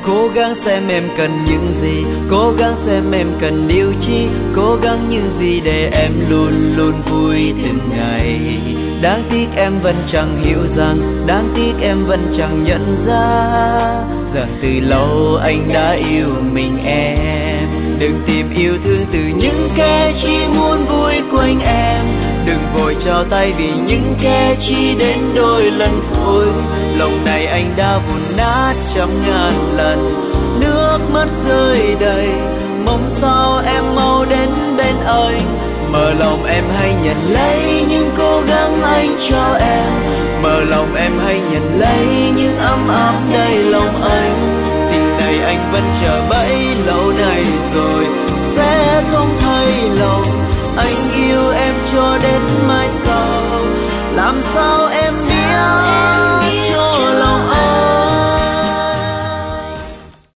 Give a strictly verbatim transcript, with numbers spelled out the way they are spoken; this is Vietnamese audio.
Cố gắng xem em cần những gì, cố gắng xem em cần điều chi, cố gắng những gì để em luôn luôn vui từng ngày. Đáng tiếc em vẫn chẳng hiểu rằng, đáng tiếc em vẫn chẳng nhận ra rằng từ lâu anh đã yêu mình em. Đừng tìm yêu thương từ những kẻ chỉ muốn vui quanh em, đừng vội trao tay vì những kẻ chỉ đến đôi lần thôi. Lòng này anh đã vụn nát trăm ngàn lần, nước mắt rơi đầy, mong sao em mau đến bên anh. Mở lòng em hãy nhận lấy những cố gắng anh cho em, mở lòng em hãy nhận lấy những ấm áp đầy lòng anh.